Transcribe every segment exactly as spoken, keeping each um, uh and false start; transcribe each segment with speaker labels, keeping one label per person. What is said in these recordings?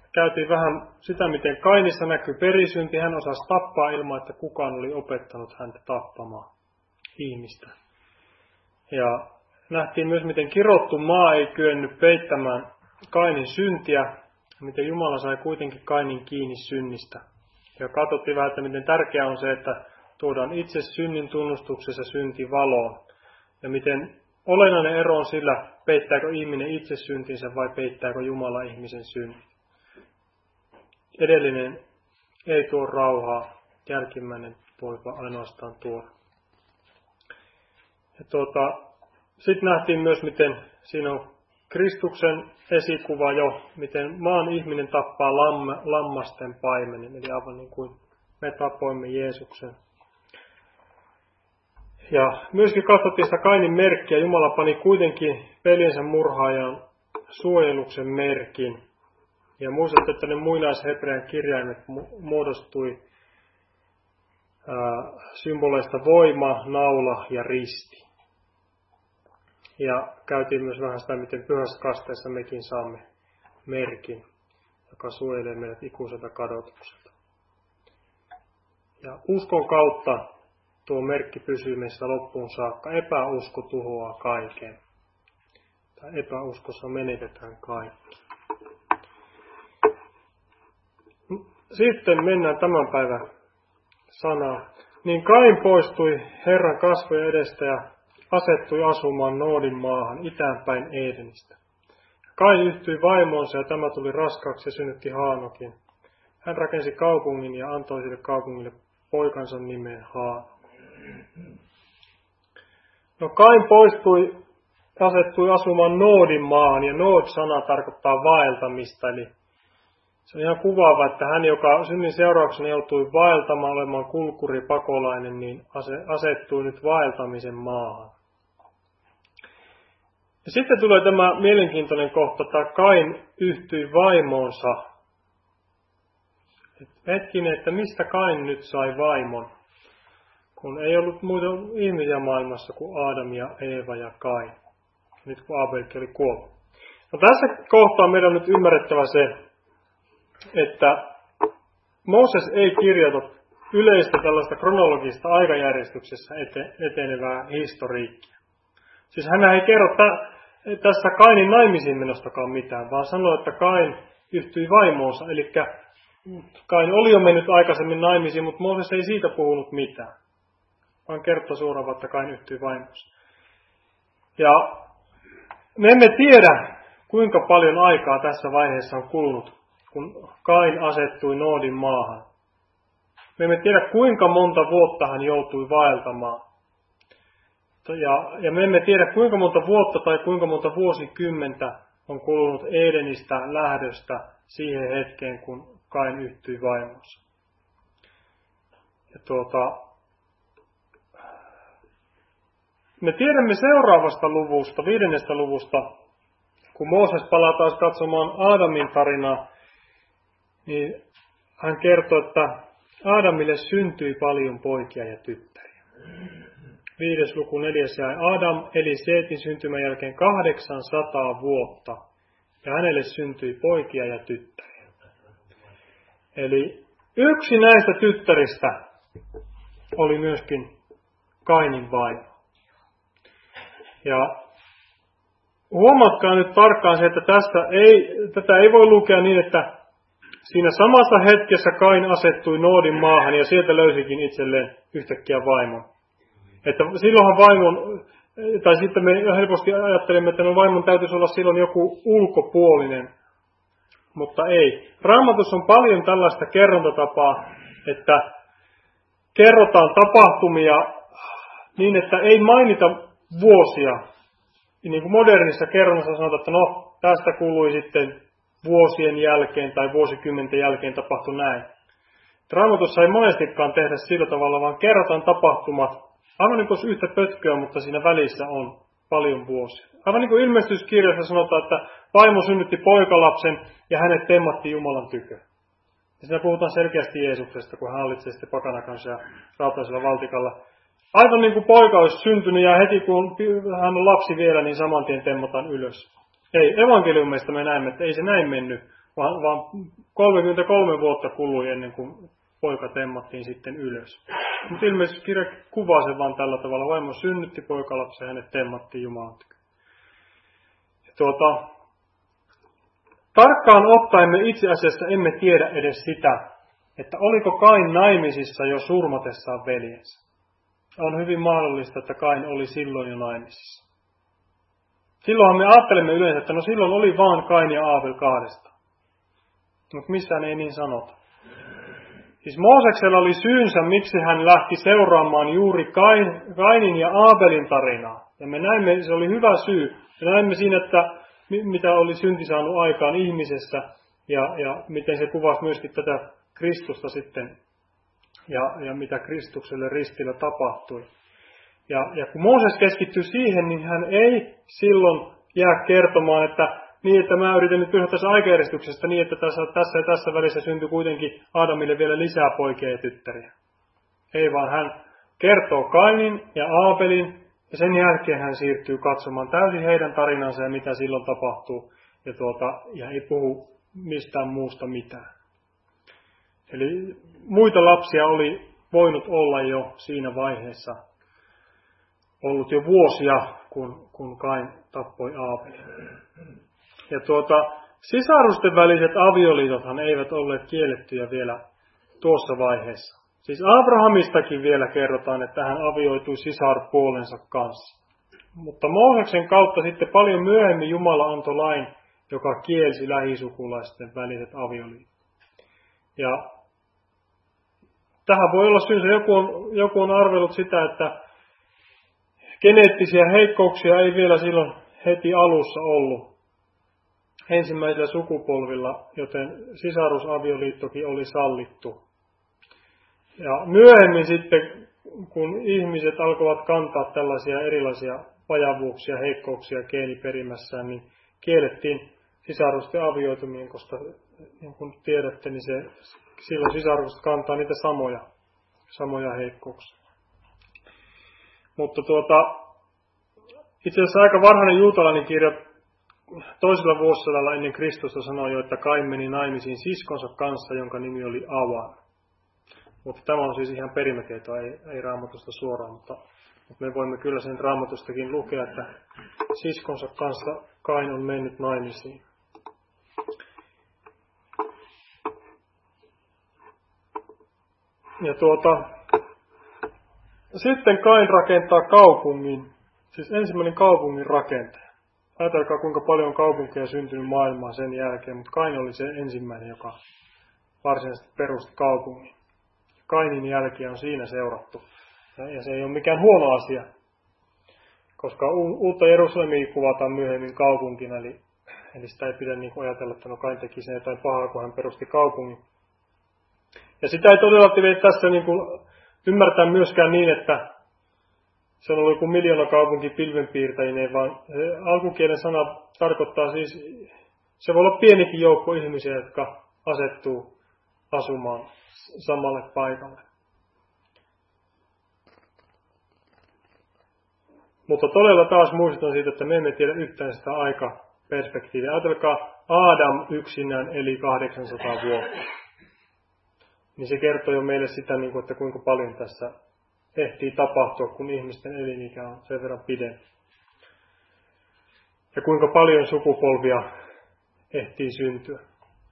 Speaker 1: käytiin vähän sitä, miten Kainissa näkyy perisynti. Hän osasi tappaa ilman, että kukaan oli opettanut häntä tappamaan ihmistä. Ja nähtiin myös, miten kirottu maa ei kyennyt peittämään Kainin syntiä, miten Jumala sai kuitenkin Kainin kiinni synnistä. Ja katsottiin vähän, että miten tärkeää on se, että tuodaan itse synnin tunnustuksessa synti valoon. Ja miten olennainen ero on sillä, peittääkö ihminen itse syntinsä vai peittääkö Jumala ihmisen synnin. Edellinen ei tuo rauhaa, jälkimmäinen voi ainoastaan tuoda. Tuota, sitten nähtiin myös, miten siinä on Kristuksen esikuva jo, miten maan ihminen tappaa lamme, lammasten paimenen, eli aivan niin kuin me tapoimme Jeesuksen. Ja myöskin katsottiin sitä Kainin merkkiä. Jumala pani kuitenkin veljensä murhaajan suojeluksen merkin. Ja muistatte, että ne muinaishebrean kirjaimet muodostui ää, symboleista voima, naula ja risti. Ja käytiin myös vähän sitä, miten pyhässä kasteessa mekin saamme merkin, joka suojelee meidät ikuiselta kadotukselta. Ja uskon kautta tuo merkki pysyy meissä loppuun saakka. Epäusko tuhoaa kaiken. Tai epäuskossa menetetään kaikki. Sitten mennään tämän päivän sanaan. Niin Kain poistui Herran kasvojen edestä ja asettui asumaan Noodin maahan itäänpäin Edenistä. Kain yhtyi vaimoonsa ja tämä tuli raskaaksi ja synnytti Haanokin. Hän rakensi kaupungin ja antoi sille kaupungille poikansa nimeen Haanok. No Kain poistui, asettui asumaan Noodin maahan ja Nood-sana tarkoittaa vaeltamista, eli se on ihan kuvaava, että hän, joka synnin seurauksena joutui vaeltamaan olemaan kulkuri pakolainen, niin asettuu nyt vaeltamisen maahan. Ja sitten tulee tämä mielenkiintoinen kohta, että Kain yhtyi vaimoonsa. Et hetkinen, että mistä Kain nyt sai vaimon? Kun ei ollut muita ihmisiä maailmassa kuin Aadam ja Eeva ja Kain. Nyt kun Abelkin oli kuollut. No tässä kohtaa meidän on nyt ymmärrettävä se, että Mooses ei kirjoita yleistä tällaista kronologista aikajärjestyksessä etenevää historiikkia. Siis hän ei kerro tästä Kainin naimisiin menostakaan mitään, vaan sanoo, että Kain yhtyi vaimoonsa. Eli Kain oli jo mennyt aikaisemmin naimisiin, mutta Mooses ei siitä puhunut mitään, vaan kertoo suoraan, että Kain yhtyi vaimoonsa. Ja me emme tiedä, kuinka paljon aikaa tässä vaiheessa on kulunut, kun Kain asettui Noodin maahan. Me emme tiedä, kuinka monta vuotta hän joutui vaeltamaan. Ja, ja me emme tiedä, kuinka monta vuotta tai kuinka monta vuosikymmentä on kulunut Edenistä lähdöstä siihen hetkeen, kun Kain yhtyi vaimonsa. Ja tuota, me tiedämme seuraavasta luvusta, viidennestä luvusta, kun Mooses palaa taas katsomaan Aadamin tarinaa, niin hän kertoo, että Aadamille syntyi paljon poikia ja tyttäriä. Viides luku neljäs jae. Adam eli Seetin syntymän jälkeen kahdeksansataa vuotta, ja hänelle syntyi poikia ja tyttäriä. Eli yksi näistä tyttäristä oli myöskin Kainin vaimo. Ja huomatkaa nyt tarkkaan se, että tästä ei, tätä ei voi lukea niin, että siinä samassa hetkessä Kain asettui Noodin maahan ja sieltä löysikin itselleen yhtäkkiä vaimon. Että silloinhan vaimon, tai sitten me helposti ajattelemme, että no vaimon täytyisi olla silloin joku ulkopuolinen, mutta ei. Raamatussa on paljon tällaista kerrontatapaa, että kerrotaan tapahtumia niin, että ei mainita vuosia. Niin kuin modernissa kerronnassa sanotaan, että no tästä kului sitten vuosien jälkeen tai vuosikymmenten jälkeen tapahtui näin. Raamatussa ei monestikaan tehdä sillä tavalla, vaan kerrotaan tapahtumat aivan niin kuin yhtä pötköä, mutta siinä välissä on paljon vuosia. Aivan niin kuin ilmestyskirjassa sanotaan, että vaimo synnytti poikalapsen ja hänet temmattiin Jumalan tykö. Ja siinä puhutaan selkeästi Jeesuksesta, kun hän hallitsee sitten pakanakansaa rautaisella valtikalla. Aivan niin kuin poika olisi syntynyt ja heti kun hän on lapsi vielä, niin saman tien temmataan ylös. Ei, evankeliumista me näemme, että ei se näin mennyt, vaan, vaan kolmekymmentäkolme vuotta kului ennen kuin poika temmattiin sitten ylös. Mutta ilmeisesti kirja kuvaa sen vaan tällä tavalla. Vaimo synnytti poikalapsen ja hänet temmattiin Jumalan tykö. Tuota, tarkkaan ottaen me itse asiassa emme tiedä edes sitä, että oliko Kain naimisissa jo surmatessaan veljensä. On hyvin mahdollista, että Kain oli silloin jo naimisissa. Silloinhan me ajattelemme yleensä, että no silloin oli vaan Kain ja Aabel kahdesta. Mutta missään ei niin sanota. Siis Mooseksella oli syynsä, miksi hän lähti seuraamaan juuri Kain, Kainin ja Aabelin tarinaa. Ja me näimme, se oli hyvä syy. Me näimme siinä, että mitä oli synti saanut aikaan ihmisessä ja, ja miten se kuvasi myöskin tätä Kristusta sitten ja, ja mitä Kristukselle ristillä tapahtui. Ja, ja kun Mooses keskittyi siihen, niin hän ei silloin jää kertomaan, että niin, että mä yritän nyt pysyä tässä aikajärjestyksestä niin, että tässä, tässä ja tässä välissä syntyi kuitenkin Aadamille vielä lisää poikia ja tyttäriä. Ei vaan hän kertoo Kainin ja Aabelin ja sen jälkeen hän siirtyy katsomaan täysin heidän tarinansa ja mitä silloin tapahtuu. Ja, tuota, ja ei puhu mistään muusta mitään. Eli muita lapsia oli voinut olla jo siinä vaiheessa. Ollut jo vuosia, kun, kun Kain tappoi Aabelin. Ja tuota, sisarusten väliset avioliitothan eivät olleet kiellettyjä vielä tuossa vaiheessa. Siis Abrahamistakin vielä kerrotaan, että hän avioitui sisarpuolensa kanssa. Mutta Mooseksen kautta sitten paljon myöhemmin Jumala antoi lain, joka kielsi lähisukulaisten väliset avioliitot. Ja tähän voi olla syynsä, joku on, joku on arvellut sitä, että geneettisiä heikkouksia ei vielä silloin heti alussa ollut ensimmäisillä sukupolvilla, joten sisarusavioliittokin oli sallittu. Ja myöhemmin sitten, kun ihmiset alkoivat kantaa tällaisia erilaisia vajavuuksia, heikkouksia geeniperimässään, niin kiellettiin sisarusten avioituminen, koska niin kuin tiedätte, niin se, silloin sisarukset kantaa niitä samoja, samoja heikkouksia. Mutta tuota, itse asiassa aika varhainen juutalainen kirja toisella vuosisadalla ennen Kristusta sanoi jo, että Kain meni naimisiin siskonsa kanssa, jonka nimi oli Avan. Mutta tämä on siis ihan perimätietoa, ei, ei Raamatusta suoraan, mutta, mutta me voimme kyllä sen Raamatustakin lukea, että siskonsa kanssa Kain on mennyt naimisiin. Ja tuota, sitten Kain rakentaa kaupungin, siis ensimmäinen kaupungin rakentaja. Ajatelkaa, kuinka paljon kaupunkeja syntynyt maailmaan sen jälkeen, mutta Kain oli se ensimmäinen, joka varsinaisesti perusti kaupungin. Kainin jälkiä on siinä seurattu. Ja, ja se ei ole mikään huono asia, koska u- uutta Jerusalemia kuvataan myöhemmin kaupunkina, eli, eli sitä ei pidä niin ajatella, että no Kain teki sen jotain pahaa, kun hän perusti kaupungin. Ja sitä ei todella pidä tässä niin kuin ymmärtää myöskään niin, että se on ollut joku miljoona kaupunki pilvenpiirtäjineen, vaan alkukielen sana tarkoittaa siis, se voi olla pienikin joukko ihmisiä, jotka asettuu asumaan samalle paikalle. Mutta todella taas muistutan siitä, että me emme tiedä yhtään sitä aikaperspektiiviä. Ajatelkaa, Aadam yksinään eli kahdeksansataa vuotta. Niin se kertoo jo meille sitä, että kuinka paljon tässä ehtii tapahtua, kun ihmisten elinikä on sen verran pidempi. Ja kuinka paljon sukupolvia ehtii syntyä.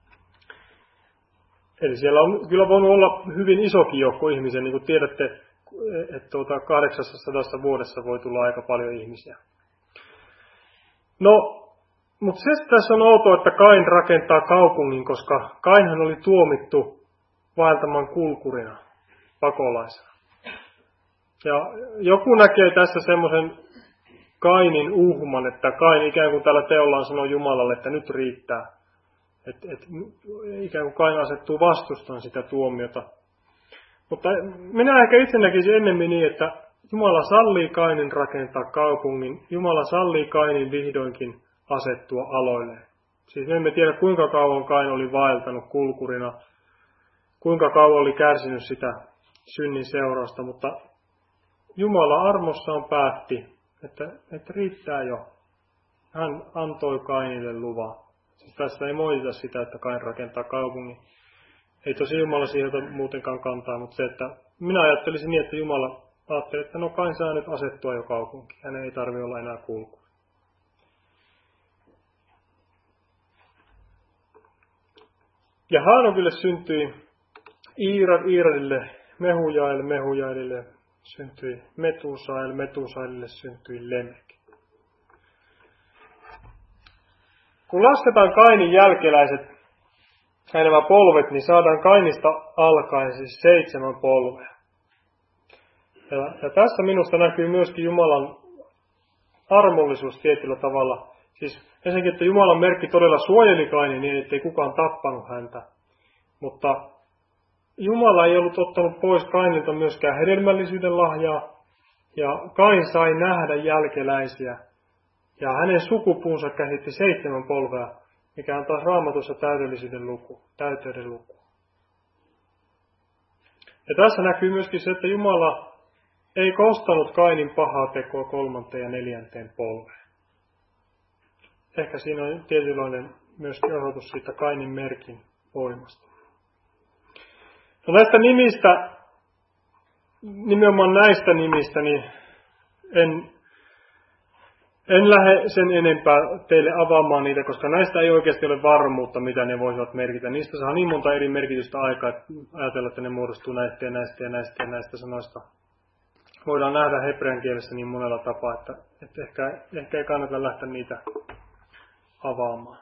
Speaker 1: Eli siellä on kyllä voinut olla hyvin isokin joukko ihmisiä, niin kuin tiedätte, että tuota kahdeksansataa vuodessa voi tulla aika paljon ihmisiä. No, mutta se tässä on outoa, että Kain rakentaa kaupungin, koska Kainhan oli tuomittu vaeltamaan kulkurina, pakolaisena. Ja joku näkee tässä semmoisen Kainin uhman, että Kain ikään kuin tällä teollaan sanoo Jumalalle, että nyt riittää. Että et, ikään kuin Kain asettuu vastustamaan sitä tuomiota. Mutta minä ehkä itse näkisin ennemmin niin, että Jumala sallii Kainin rakentaa kaupungin. Jumala sallii Kainin vihdoinkin asettua aloilleen. Siis me emme tiedä, kuinka kauan Kain oli vaeltanut kulkurina, kuinka kauan oli kärsinyt sitä synnin seurausta, mutta Jumala armossaan päätti, että, että riittää jo. Hän antoi Kainille luvan. Siis tässä ei moitita sitä, että Kain rakentaa kaupungin. Ei tosi Jumala siihen ota muutenkaan kantaa, mutta se, että minä ajattelisin niin, että Jumala ajatteli, että no Kain saa nyt asettua jo kaupunkiin. Hänen ei tarvitse olla enää kulkua. Ja Haanokille syntyi Iirad, Iiradille Mehujael, Mehujaelille syntyi Metusael, Metusaelille syntyi Lemek. Kun lasketaan Kainin jälkeläiset, nämä polvet, niin saadaan Kainista alkaen siis seitsemän polvea. Ja, ja tässä minusta näkyy myöskin Jumalan armollisuus tietyllä tavalla. Siis ensinnäkin, että Jumalan merkki todella suojeli Kainin niin, ettei kukaan tappanut häntä. Mutta Jumala ei ollut ottanut pois Kainilta myöskään hedelmällisyyden lahjaa. Ja Kain sai nähdä jälkeläisiä. Ja hänen sukupuunsa käsitti seitsemän polvea, mikä on taas Raamatussa täydellisyyden luku, täyteyden luku. Ja tässä näkyy myöskin se, että Jumala ei kostanut Kainin pahaa tekoa kolmanteen ja neljänteen polveen. Ehkä siinä on tietynlainen myöskin osoitus siitä Kainin merkin voimasta. No näistä nimistä, nimenomaan näistä nimistä, niin en, en lähde sen enempää teille avaamaan niitä, koska näistä ei oikeasti ole varmuutta, mitä ne voisivat merkitä. Niistä saa niin monta eri merkitystä aikaa, että ajatella, että ne muodostuu näistä ja näistä ja näistä ja näistä sanoista. Voidaan nähdä hebrean kielessä niin monella tapaa, että, että ehkä, ehkä ei kannata lähteä niitä avaamaan.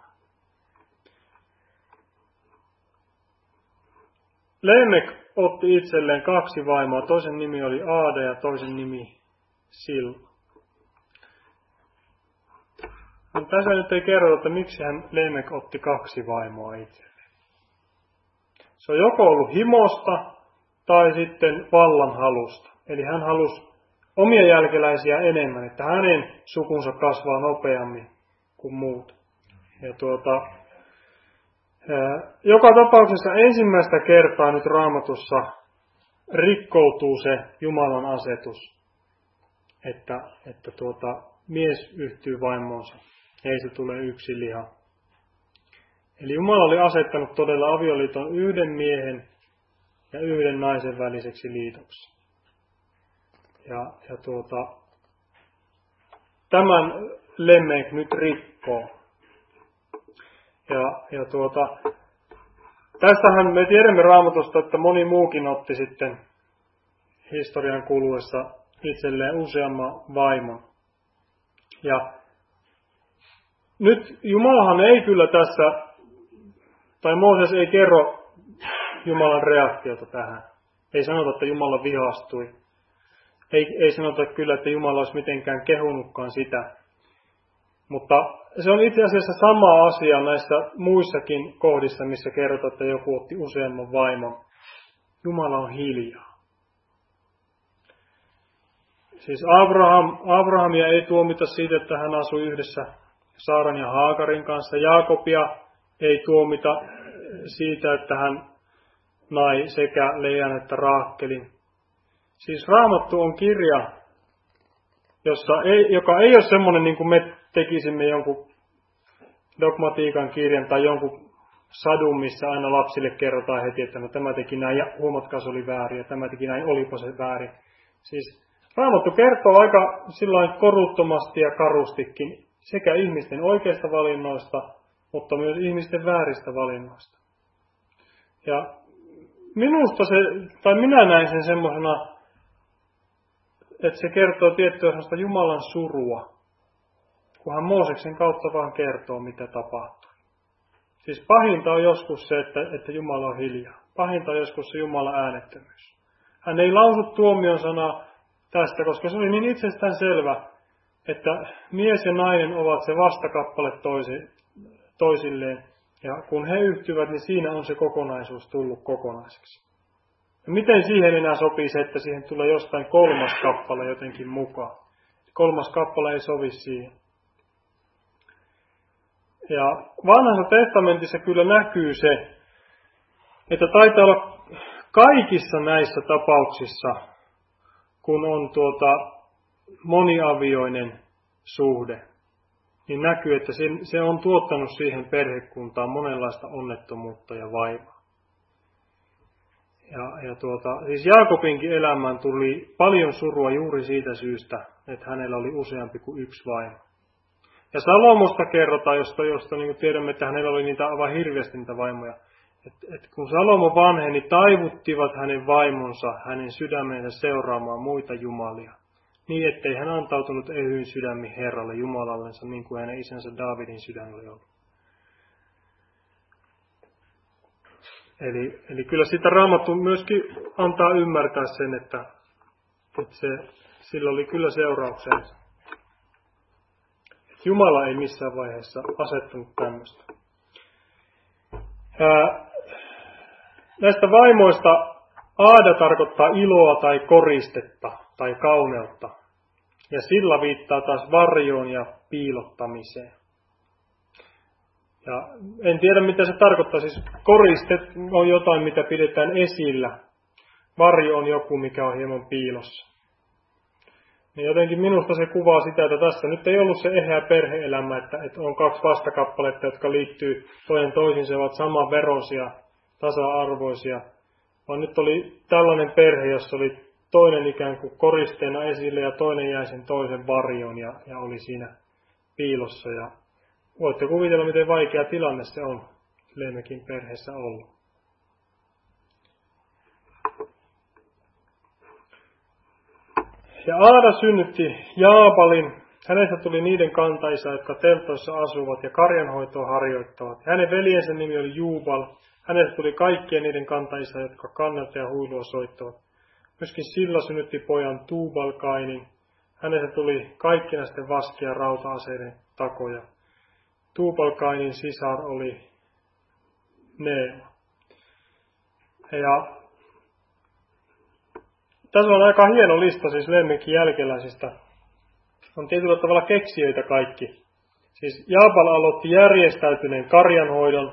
Speaker 1: Lemek otti itselleen kaksi vaimoa. Toisen nimi oli Aade ja toisen nimi Silva. No, tässä nyt ei kerrota, että miksi hän Lemek otti kaksi vaimoa itselleen. Se on joko ollut himosta tai sitten vallanhalusta. Eli hän halusi omia jälkeläisiä enemmän, että hänen sukunsa kasvaa nopeammin kuin muut. Ja tuota, joka tapauksessa ensimmäistä kertaa nyt Raamatussa rikkoutuu se Jumalan asetus, että, että tuota, mies yhtyy vaimoonsa, heistä tulee yksi liha. Eli Jumala oli asettanut todella avioliiton yhden miehen ja yhden naisen väliseksi liitoksi. Ja, ja tuota, tämän Lemek nyt rikkoo. Ja, ja tuota, tästähän me tiedämme Raamatusta, että moni muukin otti sitten historian kuluessa itselleen useamman vaimon. Ja nyt Jumalahan ei kyllä tässä, tai Mooses ei kerro Jumalan reaktiota tähän. Ei sanota, että Jumala vihastui. Ei, ei sanota kyllä, että Jumala olisi mitenkään kehunutkaan sitä. Mutta se on itse asiassa sama asia näissä muissakin kohdissa, missä kerrotaan, että joku otti useamman vaimon. Jumala on hiljaa. Siis Abraham, Abrahamia ei tuomita siitä, että hän asui yhdessä Saaran ja Haagarin kanssa. Jaakobia ei tuomita siitä, että hän nai sekä Lean että Raakkelin. Siis Raamattu on kirja, jossa ei, joka ei ole semmoinen niin kuin me tekisimme jonkun dogmatiikan kirjan tai jonkun sadun, missä aina lapsille kerrotaan heti, että no tämä teki näin ja huomatkaa se oli väärin ja tämä teki näin, olipa se väärin. Siis Raamattu kertoo aika sillain koruttomasti ja karustikin sekä ihmisten oikeista valinnoista, mutta myös ihmisten vääristä valinnoista. Ja minusta se, tai minä näin sen semmoisena, että se kertoo tiettyä sellaista Jumalan surua, kun hän Mooseksen kautta vaan kertoo, mitä tapahtuu. Siis pahinta on joskus se, että, että Jumala on hiljaa. Pahinta on joskus se Jumalan äänettömyys. Hän ei lausu tuomion sanaa tästä, koska se oli niin itsestään selvä, että mies ja nainen ovat se vastakappale toisi, toisilleen. Ja kun he yhtyvät, niin siinä on se kokonaisuus tullut kokonaiseksi. Ja miten siihen enää sopii se, että siihen tulee jostain kolmas kappale jotenkin mukaan? Kolmas kappale ei sovi siihen. Ja vanhassa testamentissa kyllä näkyy se, että taitaa olla kaikissa näissä tapauksissa, kun on tuota moniavioinen suhde, niin näkyy, että se on tuottanut siihen perhekuntaan monenlaista onnettomuutta ja vaivaa. Ja, ja tuota, siis Jaakobinkin elämään tuli paljon surua juuri siitä syystä, että hänellä oli useampi kuin yksi vaimo. Ja Salomosta kerrotaan, josta, josta niin kuin tiedämme, että hänellä oli niitä aivan hirveästi niitä vaimoja. Että et kun Salomo vanheni, taivuttivat hänen vaimonsa hänen sydämensä seuraamaan muita jumalia. Niin, ettei hän antautunut ehyin sydämin Herralle Jumalallensa, niin kuin hänen isänsä Daavidin sydän oli ollut. Eli, eli kyllä sitä Raamattu myöskin antaa ymmärtää sen, että, että se, sillä oli kyllä seurauksensa. Jumala ei missään vaiheessa asettanut tämmöistä. Ää, näistä vaimoista aada tarkoittaa iloa tai koristetta tai kauneutta. Ja sillä viittaa taas varjoon ja piilottamiseen. Ja en tiedä mitä se tarkoittaa. Siis koriste on jotain mitä pidetään esillä. Varjo on joku mikä on hieman piilossa. Niin jotenkin minusta se kuvaa sitä, että tässä nyt ei ollut se eheä perhe-elämä, että, että on kaksi vastakappaletta, jotka liittyy toinen toisiinsa, ovat samanveroisia, tasa-arvoisia. Vaan nyt oli tällainen perhe, jossa oli toinen ikään kuin koristeena esille ja toinen jäi sen toisen varjoon ja, ja oli siinä piilossa. Ja voitte kuvitella, miten vaikea tilanne se on Leemekin perheessä ollut. Ja Aada synnytti Jaabalin. Hänestä tuli niiden kantaisa, jotka teltoissa asuvat ja karjanhoitoa harjoittavat. Hänen veljensä nimi oli Juubal. Hänestä tuli kaikkien niiden kantaisa, jotka kannalta ja huilua soittavat. Myöskin Silla synnytti pojan Tuubalkainin. Hänestä tuli kaikkinaisten vaskia rauta-aseiden takoja. Tuubalkainin sisar oli Neema. Ja tässä on aika hieno lista siis Leemekin jälkeläisistä. On tietyllä tavalla keksijöitä kaikki. Siis Jaabal aloitti järjestäytyneen karjanhoidon.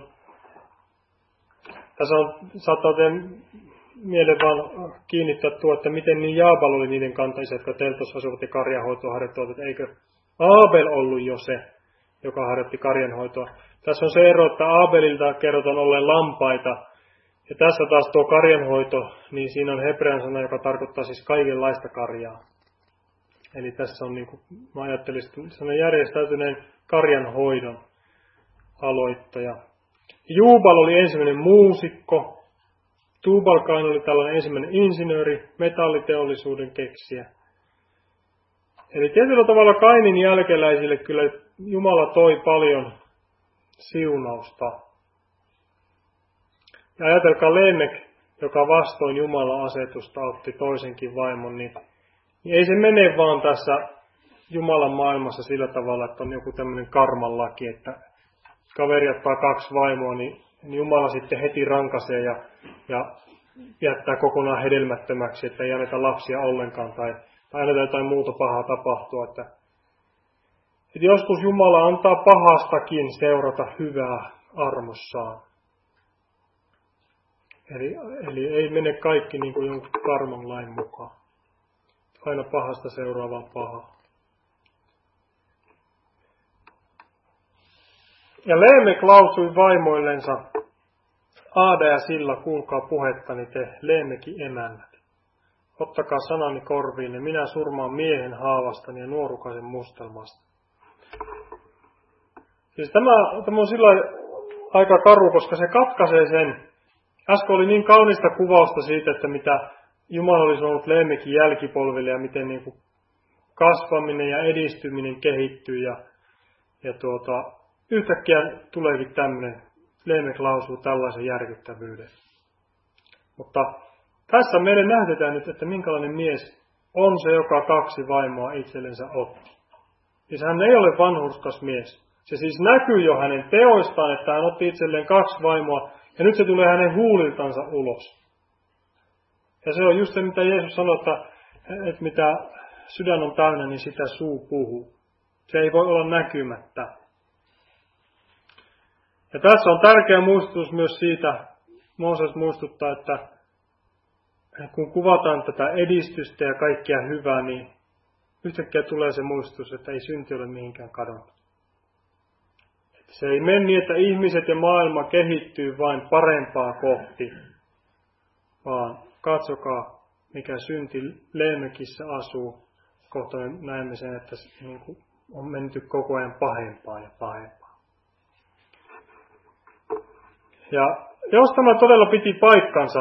Speaker 1: Tässä on, saattaa teidän mieleen vaan kiinnittää tuo, että miten niin Jaabal oli niiden kantaisia, jotka teltossa asuvat ja karjanhoitoa harjoittavat. Että eikö Aabel ollut jo se, joka harjoitti karjanhoitoa. Tässä on se ero, että Aabelilta kerrotaan olleen lampaita. Ja tässä taas tuo karjanhoito, niin siinä on hebrean sana, joka tarkoittaa siis kaikenlaista karjaa. Eli tässä on, niin kuin mä ajattelisin, sellainen järjestäytyneen karjanhoidon aloittaja. Juubal oli ensimmäinen muusikko. Tuubalkain oli tällainen ensimmäinen insinööri, metalliteollisuuden keksijä. Eli tietyllä tavalla Kainin jälkeläisille kyllä Jumala toi paljon siunausta. Ja ajatelkaa Leemek, joka vastoin Jumalan asetusta otti toisenkin vaimon, niin, niin ei se mene vaan tässä Jumalan maailmassa sillä tavalla, että on joku tämmöinen karman laki, että kaveri ottaa kaksi vaimoa, niin, niin Jumala sitten heti rankaisee ja, ja jättää kokonaan hedelmättömäksi, että ei anneta lapsia ollenkaan tai, tai anneta jotain muuta pahaa tapahtua. Että, että joskus Jumala antaa pahastakin seurata hyvää armossaan. Eli, eli ei mene kaikki niin kuin jonkun karman lain mukaan. Aina pahasta seuraavaa pahaa. Ja Leemek lausui vaimoillensa, Aada ja Silla, kuulkaa puhettani te, Leemekin emännät. Ottakaa sanani korviin, ja minä surmaan miehen haavastani ja nuorukaisen mustelmasta. Siis tämä, tämä on sillä aika karu, koska se katkaisee sen. Äsken oli niin kaunista kuvausta siitä, että mitä Jumala olisi ollut Leemekin jälkipolville ja miten niin kuin kasvaminen ja edistyminen kehittyy. Ja, ja tuota, yhtäkkiä tuleekin tämmöinen, Leemek lausuu tällaisen järkyttävyyden. Mutta tässä meille nähdetään nyt, että minkälainen mies on se, joka kaksi vaimoa itsellensä otti. Siis hän ei ole vanhurskas mies. Se siis näkyy jo hänen teoistaan, että hän otti itselleen kaksi vaimoa. Ja nyt se tulee hänen huuliltansa ulos. Ja se on just se, mitä Jeesus sanoi, että, että mitä sydän on täynnä, niin sitä suu puhuu. Se ei voi olla näkymättä. Ja tässä on tärkeä muistutus myös siitä, Mooses muistuttaa, että kun kuvataan tätä edistystä ja kaikkea hyvää, niin yhtäkkiä tulee se muistutus, että ei synti ole mihinkään kadonnut. Se ei mene niin, että ihmiset ja maailma kehittyy vain parempaa kohti, vaan katsokaa, mikä synti Leemekissä asuu. Kohta me näemme sen, että niin kuin on menty koko ajan pahempaa ja pahempaa. Ja jos tämä todella piti paikkansa,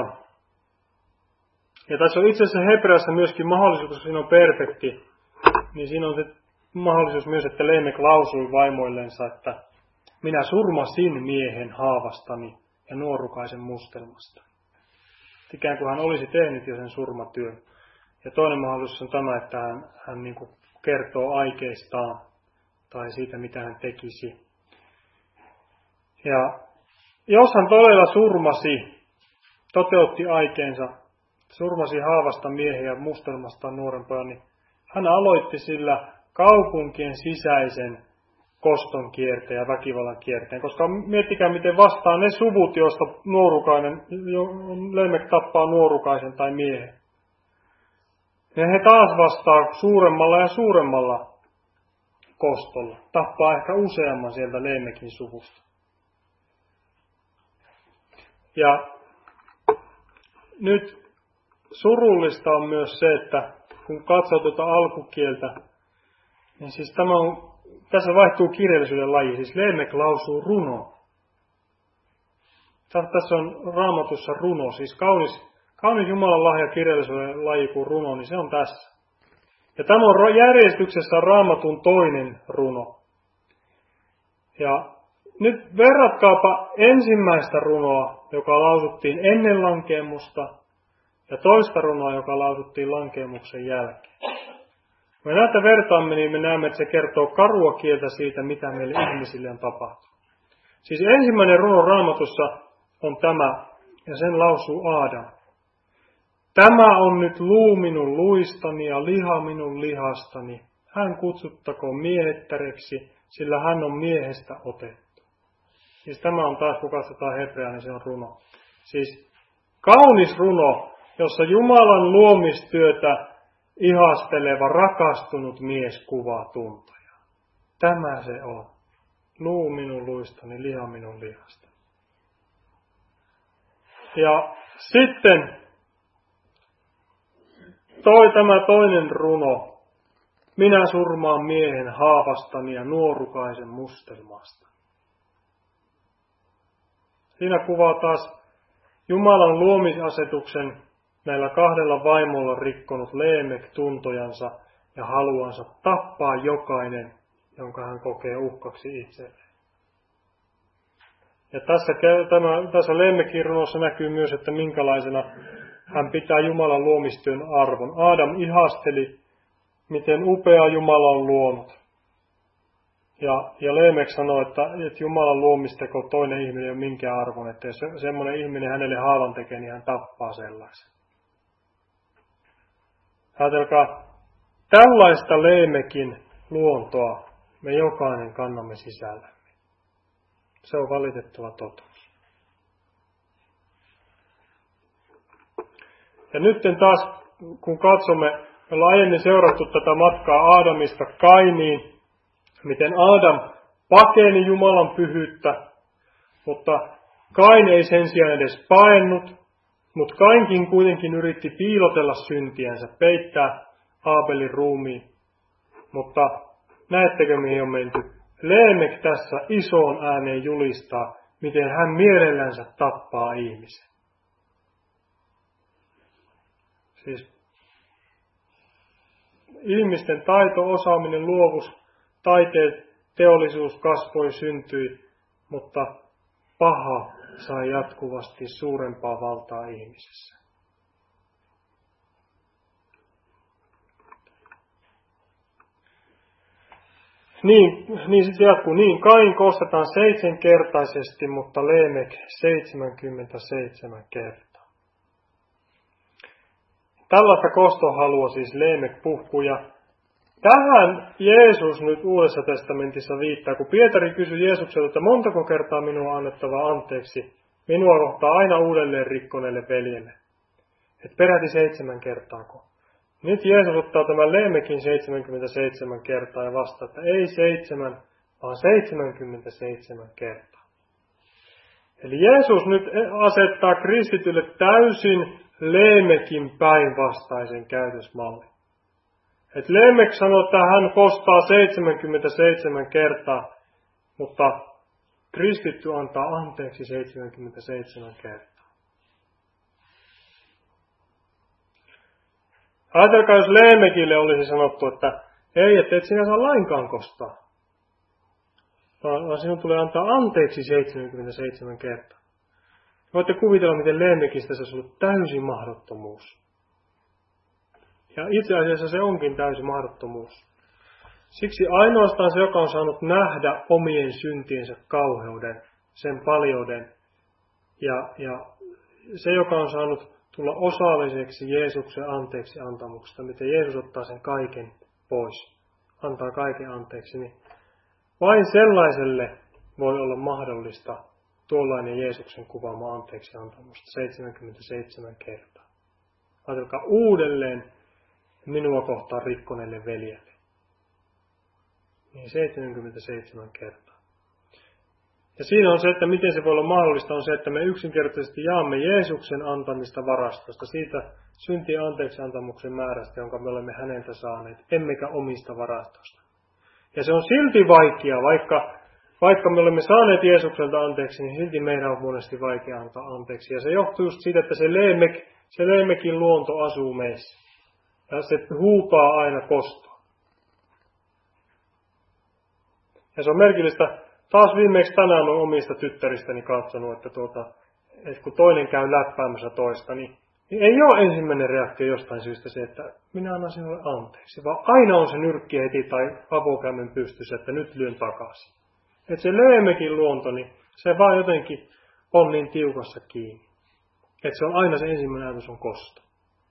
Speaker 1: ja tässä on itse asiassa Hebreassa myöskin mahdollisuus, koska siinä on perfekti, niin siinä on se mahdollisuus myös, että Leemek lausui vaimoillensa, että minä surmasin miehen haavastani ja nuorukaisen mustelmasta. Ikään kuin hän olisi tehnyt jo sen surmatyön. Ja toinen mahdollisuus on tämä, että hän, hän niin kuin kertoo aikeistaan tai siitä, mitä hän tekisi. Ja jos hän todella surmasi, toteutti aikeensa, surmasi haavasta miehen ja mustelmasta nuorempaa, niin hän aloitti sillä kaupunkien sisäisen koston kierteen ja väkivallan kierteen. Koska miettikää, miten vastaa ne suvut, joista nuorukainen, Leemek tappaa nuorukaisen tai miehen. Ja he taas vastaa suuremmalla ja suuremmalla kostolla. Tappaa ehkä useamman sieltä Leemekin suvusta. Ja nyt surullista on myös se, että kun katsoo tuota alkukieltä, niin siis tämä on, tässä vaihtuu kirjallisuuden laji. Siis Leemek lausuu runo. Tässä on Raamatussa runo, siis kaunis, kaunis Jumalan lahja kirjallisuuden laji kuin runo, niin se on tässä. Ja tämä on järjestyksessä Raamatun toinen runo. Ja nyt verratkaapa ensimmäistä runoa, joka lausuttiin ennen lankeemusta, ja toista runoa, joka lausuttiin lankeemuksen jälkeen. Me näitä vertaamme, niin me näemme, että se kertoo karua kieltä siitä, mitä meille ihmisille on tapahtunut. Siis ensimmäinen runo Raamatussa on tämä, ja sen lausuu Aadam. Tämä on nyt luu minun luistani ja liha minun lihastani. Hän kutsuttakoon miehettäreksi, sillä hän on miehestä otettu. Siis tämä on taas, kun katsotaan hebreaa, niin se on runo. Siis kaunis runo, jossa Jumalan luomistyötä ihasteleva, rakastunut mies kuvaa tuntoja. Tämä se on. Luu minun luistani, liha minun lihasta. Ja sitten toi tämä toinen runo. Minä surmaan miehen haavastani ja nuorukaisen mustelmasta. Siinä kuvaa taas Jumalan luomisasetuksen näillä kahdella vaimolla rikkonut Leemek tuntojansa ja haluansa tappaa jokainen, jonka hän kokee uhkaksi itselleen. Ja tässä, tämä, tässä Leemekin runossa näkyy myös, että minkälaisena hän pitää Jumalan luomistyön arvon. Aadam ihasteli, miten upea Jumala on luonut. Ja, ja Leemek sanoi, että, että Jumalan luomisteko toinen ihminen ei ole minkään arvon, että jos semmoinen ihminen hänelle haavan tekee, niin hän tappaa sellaisen. Ajatelkaa, tällaista Leemekin luontoa me jokainen kannamme sisällämme. Se on valitettava totuus. Ja nyt taas, kun katsomme, me ollaan aiemmin seurattu tätä matkaa Aadamista Kainiin, miten Aadam pakeni Jumalan pyhyyttä, mutta Kain ei sen sijaan edes paennut, mutta Kainkin kuitenkin yritti piilotella syntiänsä, peittää Aabelin ruumiin. Mutta näettekö, mihin on menty? Leemek tässä isoon ääneen julistaa, miten hän mielellänsä tappaa ihmisen. Siis ihmisten taito, osaaminen, luovuus, taiteet, teollisuus kasvoi, syntyi, mutta paha sai jatkuvasti suurempaa valtaa ihmisessä. Niin, niin sitten jatkuu. Niin, Kain kostetaan seitsemänkertaisesti, mutta Leemek seitsemänkymmentäseitsemän kertaa. Tällaista kostohalua siis Leemek puhkuu, ja tähän Jeesus nyt Uudessa testamentissa viittaa, kun Pietari kysyi Jeesukselta, että montako kertaa minua on annettava anteeksi, minua kohtaa aina uudelleen rikkoneelle veljelle. Että peräti seitsemän kertaako. Nyt Jeesus ottaa tämän Leemekin seitsemänkymmentäseitsemän kertaa ja vastaa, että ei seitsemän, vaan seitsemänkymmentäseitsemän kertaa. Eli Jeesus nyt asettaa kristitylle täysin Leemekin päinvastaisen käytösmallin. Et Leemek sanoo, että hän kostaa seitsemänkymmentäseitsemän kertaa, mutta kristitty antaa anteeksi seitsemänkymmentäseitsemän kertaa. Ajatelkaa, jos Leemekille olisi sanottu, että ei, että et sinä saa lainkaan kostaa, vaan sinun tulee antaa anteeksi seitsemänkymmentäseitsemän kertaa. Voitte kuvitella, miten Leemekistä se olisi ollut täysi mahdottomuus. Ja itse asiassa se onkin täysi mahdottomuus. Siksi ainoastaan se, joka on saanut nähdä omien syntiensä kauheuden, sen paljouden, ja, ja se, joka on saanut tulla osalliseksi Jeesuksen anteeksi antamuksesta, miten Jeesus ottaa sen kaiken pois, antaa kaiken anteeksi, niin vain sellaiselle voi olla mahdollista tuollainen Jeesuksen kuvaama anteeksi antamusta seitsemänkymmentäseitsemän kertaa. Ajatelkaa uudelleen minua kohtaan rikkoneelle veljelle. Niin seitsemänkymmentäseitsemän kertaa. Ja siinä on se, että miten se voi olla mahdollista, on se, että me yksinkertaisesti jaamme Jeesuksen antamista varastosta, siitä syntien anteeksi antamuksen määrästä, jonka me olemme häneltä saaneet, emmekä omista varastosta. Ja se on silti vaikea, vaikka, vaikka me olemme saaneet Jeesukselta anteeksi, niin silti meidän on monesti vaikea antaa anteeksi. Ja se johtuu just siitä, että se, leemek, se leemekin luonto asuu meissä. Ja se huutaa aina kostoa. Ja se on merkillistä. Taas viimeksi tänään olen omista tyttäristäni katsonut, että, tuota, että kun toinen käy läppäämässä toista, niin, niin ei ole ensimmäinen reaktio jostain syystä se, että minä annan sinulle anteeksi. Vaan aina on se nyrkki heti tai avokämmen pystyssä, että nyt lyön takaisin. Että se leemekin luonto, niin se vaan jotenkin on niin tiukassa kiinni. Että se on aina se ensimmäinen ajatus on kosto.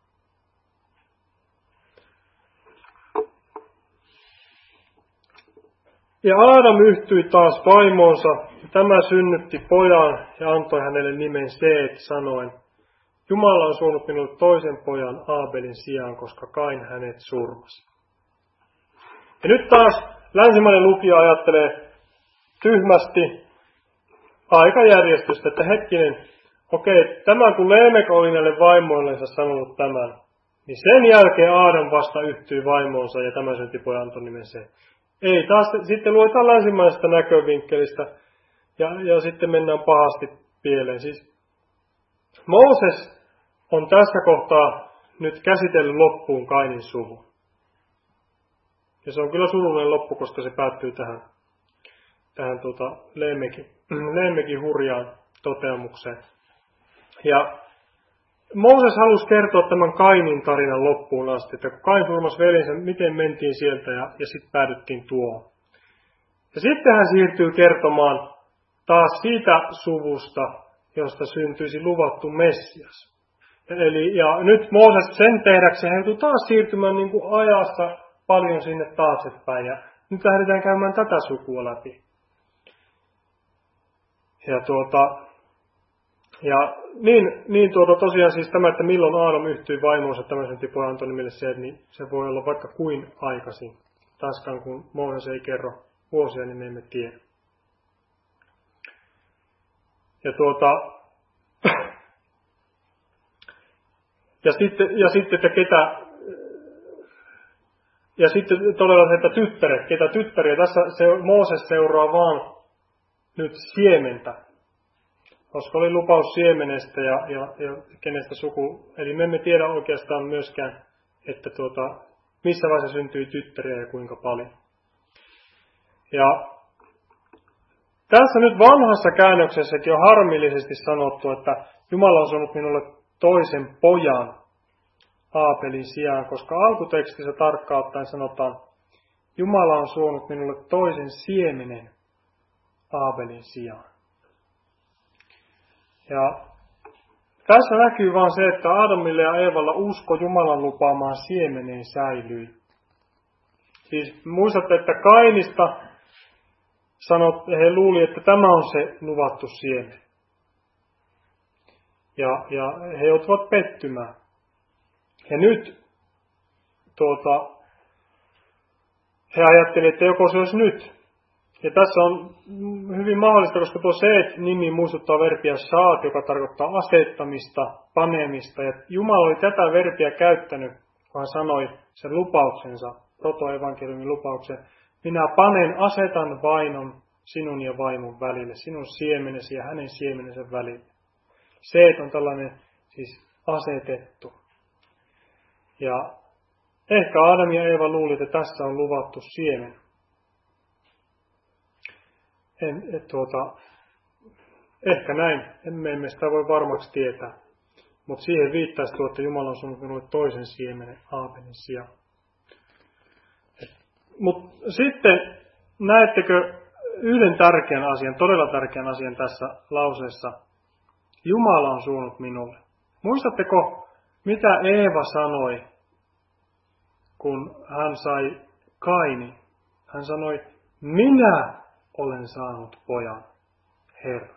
Speaker 1: Ja Aadam yhtyi taas vaimoonsa, ja tämä synnytti pojan ja antoi hänelle nimen Seet sanoen, Jumala on suonut minulle toisen pojan Aabelin sijaan, koska Kain hänet surmasi. Ja nyt taas länsimainen lukija ajattelee tyhmästi aikajärjestystä, että hetkinen, okei, tämä kun Leemek oli näille vaimoillensa sanonut tämän, niin sen jälkeen Aadam vasta yhtyi vaimoonsa ja tämä synti pojan antoi nimen Seet. Ei, taas sitten luetaan länsimaisesta näkövinkkelistä ja, ja sitten mennään pahasti pieleen. Siis Mooses on tässä kohtaa nyt käsitellyt loppuun Kainin suvun. Ja se on kyllä surullinen loppu, koska se päättyy tähän, tähän tuota Leemekin, Leemekin hurjaan toteamukseen. Ja Mooses halusi kertoa tämän Kainin tarinan loppuun asti, että kun Kain surmasi veljensä, miten mentiin sieltä ja, ja sitten päädyttiin tuohon. Ja sitten hän siirtyy kertomaan taas siitä suvusta, josta syntyisi luvattu Messias. Eli, ja nyt Mooses sen tehdäksi hän joutui taas siirtymään niin kuin ajassa paljon sinne taaksepäin. Ja nyt lähdetään käymään tätä sukua läpi. Ja tuota... Ja niin, niin tuota, tosiaan siis tämä, että milloin Aadam yhtyi vaimoonsa, tämä synti pojan antoi nimelle se, niin se voi olla vaikka kuin aikaisin. Taaskaan kun Mooses ei kerro vuosia, niin me emme tiedä. Ja tuota, ja sitten, ja sitten, että ketä, ja sitten todella se, että tyttäret, ketä tyttäriä, tässä se, Mooses seuraa vaan nyt siementä. Koska oli lupaus siemenestä ja, ja, ja kenestä suku. Eli me emme tiedä oikeastaan myöskään, että tuota, missä vaiheessa syntyi tyttäriä ja kuinka paljon. Ja tässä nyt vanhassa käännöksessäkin on harmillisesti sanottu, että Jumala on sanonut minulle toisen pojan Aabelin sijaan, koska alkutekstissä tarkkaan ottaen sanotaan, Jumala on suonut minulle toisen siemenen Aabelin sijaan. Ja tässä näkyy vaan se, että Aadamille ja Eevalla usko Jumalan lupaamaan siemeneen säilyi. Siis muistatte, että Kainista sanot, he luuli, että tämä on se luvattu siemen. Ja, ja he joutuvat pettymään. Ja nyt tuota, he ajattelivat, että joko se olisi nyt. Ja tässä on hyvin mahdollista, koska tuo Seet-nimi muistuttaa verbiä saat, joka tarkoittaa asettamista, panemista. Ja Jumala oli tätä verbiä käyttänyt, kun hän sanoi sen lupauksensa, proto-evankeliumin lupauksen. Minä panen, asetan vainon sinun ja vaimon välille, sinun siemenesi ja hänen siemenensä välille. Seet on tällainen siis asetettu. Ja ehkä Adam ja Eeva luuli, että tässä on luvattu siemen. En, et, tuota, ehkä näin, emme, emme sitä voi varmaksi tietää. Mutta siihen viittaisi tuo, että Jumala on suunnut minulle toisen siemenen Aabelin sijaan. Mutta sitten näettekö yhden tärkeän asian, todella tärkeän asian tässä lauseessa. Jumala on suunut minulle. Muistatteko, mitä Eeva sanoi, kun hän sai Kaini? Hän sanoi, minä olen saanut pojan, Herra.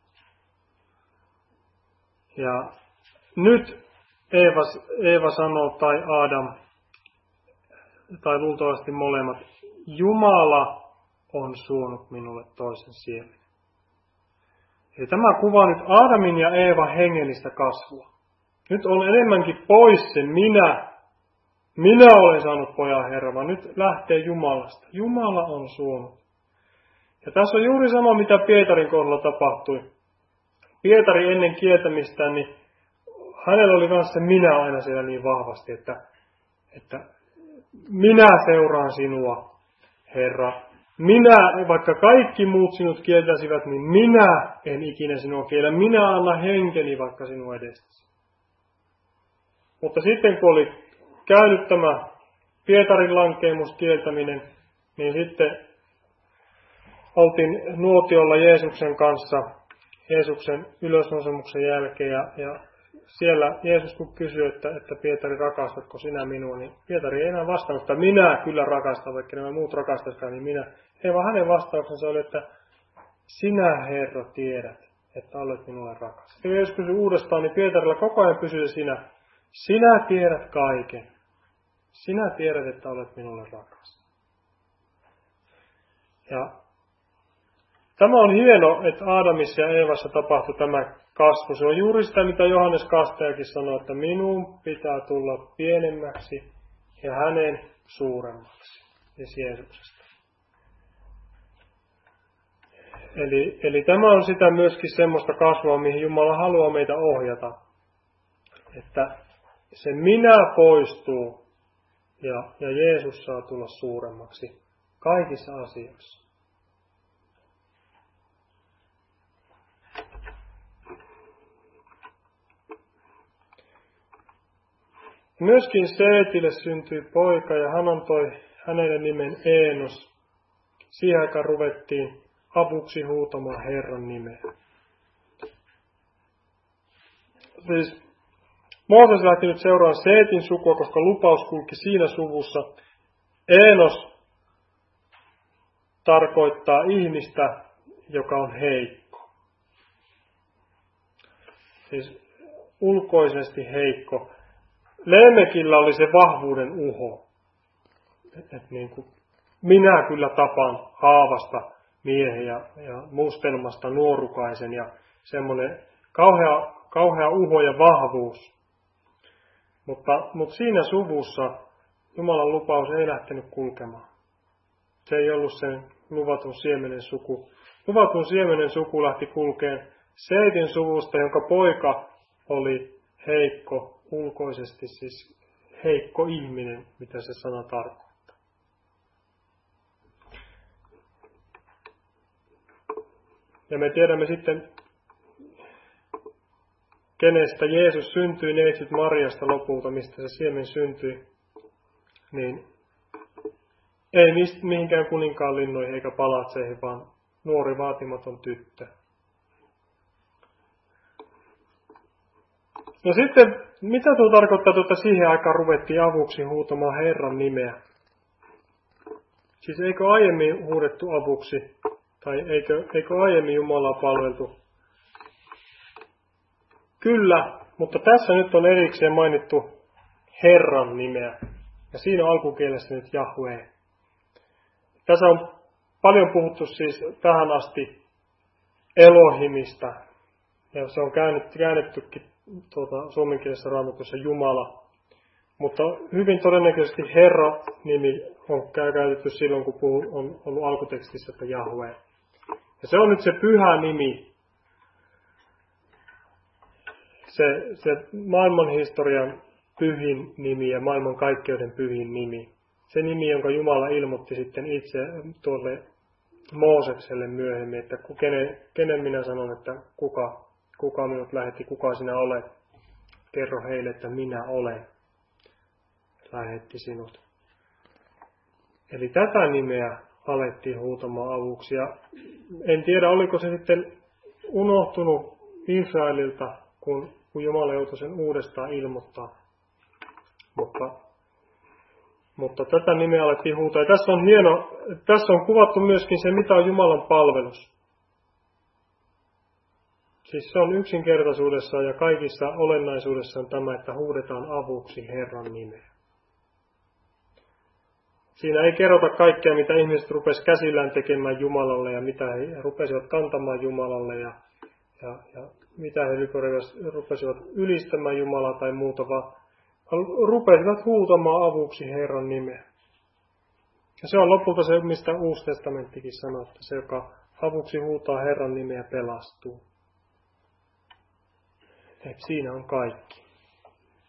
Speaker 1: Ja nyt Eeva, Eeva sanoo, tai Adam, tai luultavasti molemmat, Jumala on suonut minulle toisen siemenen. Eli tämä kuvaa nyt Adamin ja Eevan hengellistä kasvua. Nyt on enemmänkin pois se minä, minä olen saanut pojan, Herra, vaan nyt lähtee Jumalasta. Jumala on suonut. Ja tässä on juuri sama, mitä Pietarin kohdalla tapahtui. Pietari ennen kieltämistä, niin hänellä oli myös se minä aina siellä niin vahvasti, että, että minä seuraan sinua, Herra. Minä, vaikka kaikki muut sinut kieltäisivät, niin minä en ikinä sinua kiellä. Minä anna henkeni vaikka sinua edestäsi. Mutta sitten kun oli käynyt tämä Pietarin lankeemus kieltäminen, niin sitten oltiin nuotiolla Jeesuksen kanssa, Jeesuksen ylösnousemuksen jälkeen, ja, ja siellä Jeesus kun kysyi, että, että Pietari, rakastatko sinä minua, niin Pietari ei enää vastannut, että minä kyllä rakastan, vaikka nämä muut rakastaisikaan, niin minä. Ei vaan hänen vastauksensa oli, että sinä, Herra, tiedät, että olet minulle rakas. Sitten Jeesus kysyi uudestaan, niin Pietarilla koko ajan pysyi sinä. Sinä tiedät kaiken. Sinä tiedät, että olet minulle rakas. Ja tämä on hieno, että Aadamissa ja Eevassa tapahtui tämä kasvu. Se on juuri sitä, mitä Johannes Kastajakin sanoi, että minun pitää tulla pienemmäksi ja hänen suuremmaksi. Siis Jeesuksesta. Eli, eli tämä on sitä myöskin semmoista kasvua, mihin Jumala haluaa meitä ohjata. Että se minä poistuu ja, ja Jeesus saa tulla suuremmaksi kaikissa asioissa. Myöskin Seetille syntyi poika ja hän antoi hänelle nimen Eenos. Siihen aikaan ruvettiin avuksi huutamaan Herran nimeä. Siis Mooses lähti nyt seuraamaan Seetin sukua, koska lupaus kulki siinä suvussa. Eenos tarkoittaa ihmistä, joka on heikko. Siis ulkoisesti heikko. Lemekillä oli se vahvuuden uho. Et niin kuin, minä kyllä tapan haavasta miehen ja, ja mustelmasta nuorukaisen ja semmoinen kauhea, kauhea uho ja vahvuus. Mutta, mutta siinä suvussa Jumalan lupaus ei lähtenyt kulkemaan. Se ei ollut sen luvatun siemenen suku. Luvatun siemenen suku lähti kulkeen Seetin suvusta, jonka poika oli heikko, ulkoisesti siis heikko ihminen, mitä se sana tarkoittaa. Ja me tiedämme sitten, kenestä Jeesus syntyi, neitsyt Mariasta lopulta, mistä se siemen syntyi, niin ei mihinkään kuninkaan linnoihin eikä palatseihin, vaan nuori vaatimaton tyttö. No sitten, mitä tuo tarkoittaa, että siihen aikaan ruvettiin avuksi huutamaan Herran nimeä? Siis eikö aiemmin huudettu avuksi, tai eikö, eikö aiemmin Jumalaa palveltu? Kyllä, mutta tässä nyt on erikseen mainittu Herran nimeä. Ja siinä on alkukielessä nyt Jahve. Tässä on paljon puhuttu siis tähän asti Elohimista. Ja se on käännetty, käännettykin tuota, suomenkielisessä Raamatussa Jumala. Mutta hyvin todennäköisesti Herra-nimi on käytetty silloin, kun puhu, on ollut alkutekstissä, että Jahve. Ja se on nyt se pyhä nimi. Se, se maailmanhistorian pyhin nimi ja maailmankaikkeuden pyhin nimi. Se nimi, jonka Jumala ilmoitti sitten itse tuolle Moosekselle myöhemmin, että kenen, kenen minä sanon, että kuka, kuka minut lähetti, kuka sinä olet. Kerro heille, että minä olen. Lähetti sinut. Eli tätä nimeä alettiin huutamaan avuksi. Ja en tiedä, oliko se sitten unohtunut Israelilta, kun, kun Jumala joutui sen uudestaan ilmoittaa. Mutta, mutta tätä nimeä alettiin huutaa. Ja tässä on hieno, tässä on kuvattu myöskin se, mitä on Jumalan palvelus. Siis se on yksinkertaisuudessaan ja kaikissa olennaisuudessaan tämä, että huudetaan avuksi Herran nimeä. Siinä ei kerrota kaikkea, mitä ihmiset rupesivat käsillään tekemään Jumalalle ja mitä he rupesivat kantamaan Jumalalle ja, ja, ja mitä he rupesivat ylistämään Jumalaa tai muuta, vaan rupesivat huutamaan avuksi Herran nimeä. Ja se on lopulta se, mistä Uusi testamenttikin sanoo, että se, joka avuksi huutaa Herran nimeä, pelastuu. Et siinä on kaikki.